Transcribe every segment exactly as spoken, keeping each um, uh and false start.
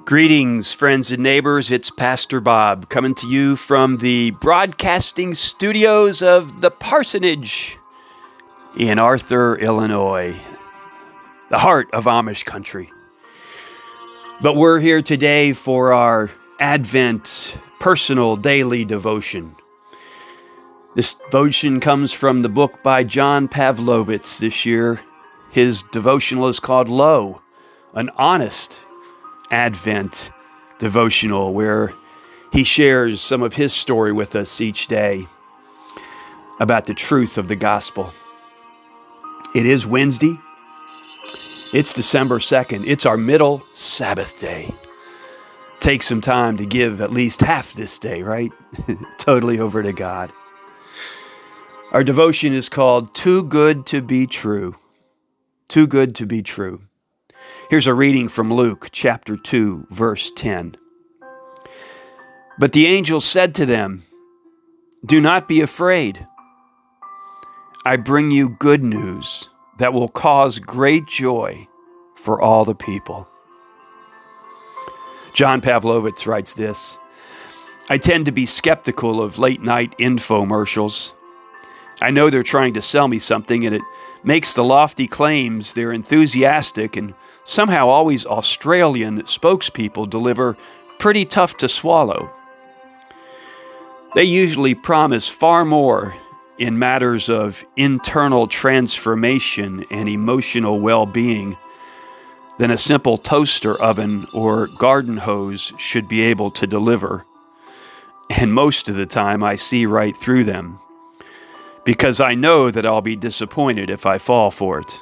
Greetings, friends and neighbors. It's Pastor Bob coming to you from the broadcasting studios of the Parsonage in Arthur, Illinois, the heart of Amish country. But we're here today for our Advent personal daily devotion. This devotion comes from the book by John Pavlovitz this year. His devotional is called Lo, an honest Advent devotional, where he shares some of his story with us each day about the truth of the gospel. It is Wednesday. It's December second. It's our middle Sabbath day. Take some time to give at least half this day, right? Totally over to God. Our devotion is called Too Good to Be True. Too Good to Be True. Here's a reading from Luke chapter two, verse ten. But the angel said to them, "Do not be afraid. I bring you good news that will cause great joy for all the people." John Pavlovitz writes this: I tend to be skeptical of late-night infomercials. I know they're trying to sell me something, and it makes the lofty claims their enthusiastic and somehow always Australian spokespeople deliver pretty tough to swallow. They usually promise far more in matters of internal transformation and emotional well-being than a simple toaster oven or garden hose should be able to deliver. And most of the time I see right through them, because I know that I'll be disappointed if I fall for it.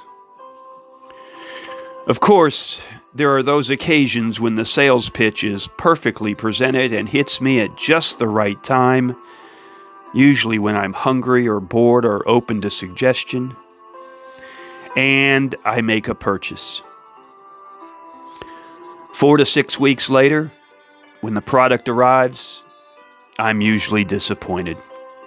Of course, there are those occasions when the sales pitch is perfectly presented and hits me at just the right time, usually when I'm hungry or bored or open to suggestion, and I make a purchase. Four to six weeks later, when the product arrives, I'm usually disappointed.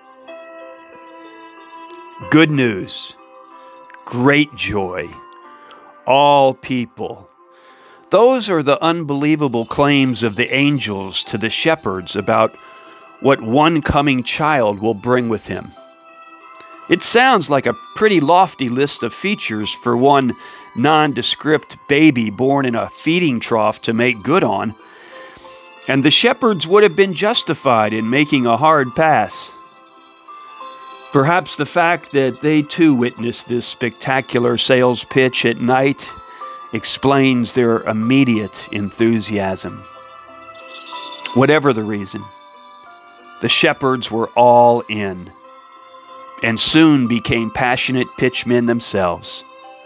Good news, great joy, all people. Those are the unbelievable claims of the angels to the shepherds about what one coming child will bring with him. It sounds like a pretty lofty list of features for one nondescript baby born in a feeding trough to make good on, and the shepherds would have been justified in making a hard pass. Perhaps the fact that they too witnessed this spectacular sales pitch at night explains their immediate enthusiasm. Whatever the reason, the shepherds were all in and soon became passionate pitchmen themselves.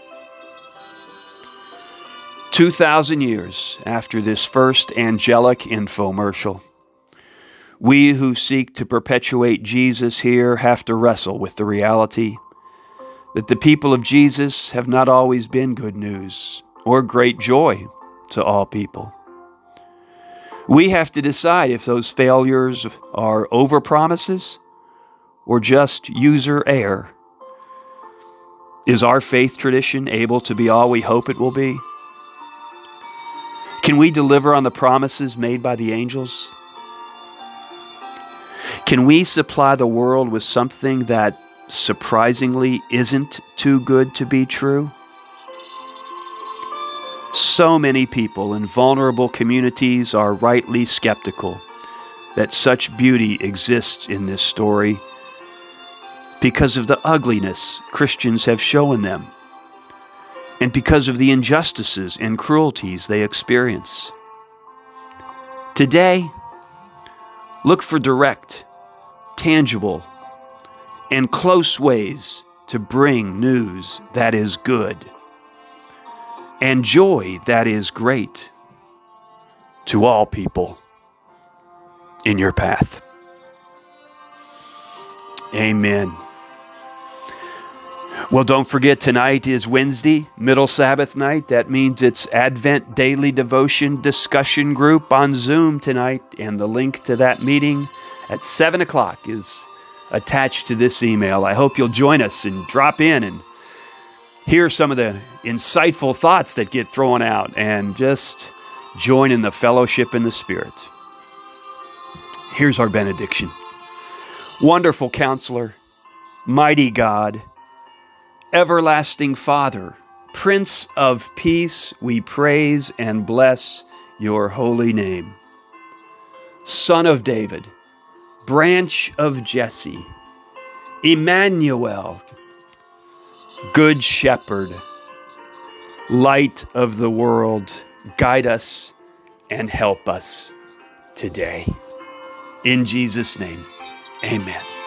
Two thousand years after this first angelic infomercial, we who seek to perpetuate Jesus here have to wrestle with the reality that the people of Jesus have not always been good news or great joy to all people. We have to decide if those failures are overpromises or just user error. Is our faith tradition able to be all we hope it will be? Can we deliver on the promises made by the angels? Can we supply the world with something that surprisingly isn't too good to be true? So many people in vulnerable communities are rightly skeptical that such beauty exists in this story because of the ugliness Christians have shown them and because of the injustices and cruelties they experience. Today, look for direct, tangible, and close ways to bring news that is good and joy that is great to all people in your path. Amen. Well, don't forget, tonight is Wednesday, Middle Sabbath night. That means it's Advent Daily Devotion Discussion Group on Zoom tonight, and the link to that meeting at seven o'clock is attached to this email. I hope you'll join us and drop in and hear some of the insightful thoughts that get thrown out and just join in the fellowship in the Spirit. Here's our benediction. Wonderful Counselor, mighty God, everlasting Father, Prince of Peace, we praise and bless your holy name. Son of David, Branch of Jesse, Emmanuel, Good Shepherd, Light of the world, guide us and help us today. In Jesus' name, amen.